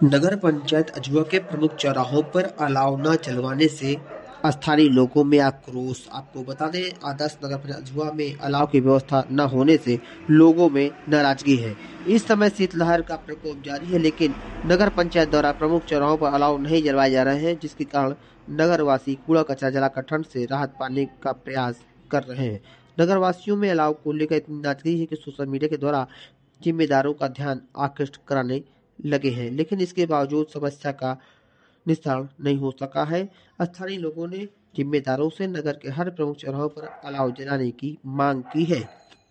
नगर पंचायत अजवा के प्रमुख चौराहों पर अलाव न जलवाने से स्थानीय लोगों में आक्रोश। आपको बता दें, आदर्श नगर पंचायत अजवा में अलाव की व्यवस्था न होने से लोगों में नाराजगी है। इस समय शीतलहर का प्रकोप जारी है, लेकिन नगर पंचायत द्वारा प्रमुख चौराहों पर अलाव नहीं जलवाए जा रहे हैं, जिसके कारण नगरवासी कूड़ा कचरा जलाकर ठंड से राहत पाने का प्रयास कर रहे हैं। नगरवासियों में अलाव को लेकर इतनी नाराजगी है कि सोशल मीडिया के द्वारा जिम्मेदारों का ध्यान आकृष्ट कराने लगे हैं, लेकिन इसके बावजूद समस्या का निस्तारण नहीं हो सका है। स्थानीय लोगों ने जिम्मेदारों से नगर के हर प्रमुख चौराहों पर अलाव जलाने की मांग की है।